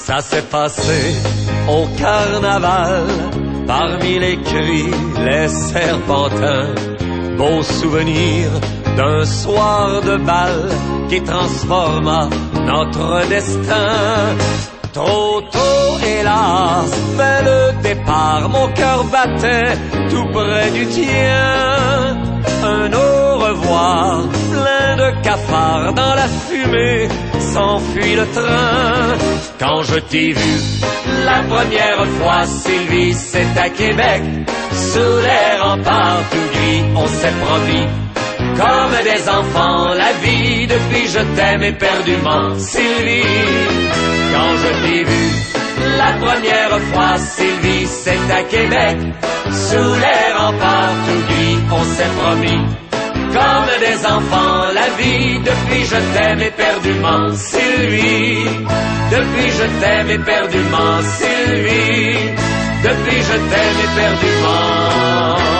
Ça s'est passé au carnaval, parmi les cris, les serpentins. Beau souvenir d'un soir de bal qui transforma notre destin. Trop tôt, hélas, mais le départ, mon cœur battait tout près du tien. Un au revoir, plein de cafards, dans la fumée, s'enfuit le train. Quand je t'ai vu la première fois, Sylvie, c'est à Québec, sous les remparts tout gris, on s'est promis, comme des enfants, la vie, depuis je t'aime éperdument, Sylvie. Quand je t'ai vu la première fois, Sylvie, c'est à Québec, sous les remparts tout gris, on s'est promis, comme des enfants, la vie, depuis je t'aime éperdument, Sylvie. Depuis je t'aime éperdument, Sylvie. Depuis je t'aime éperdument.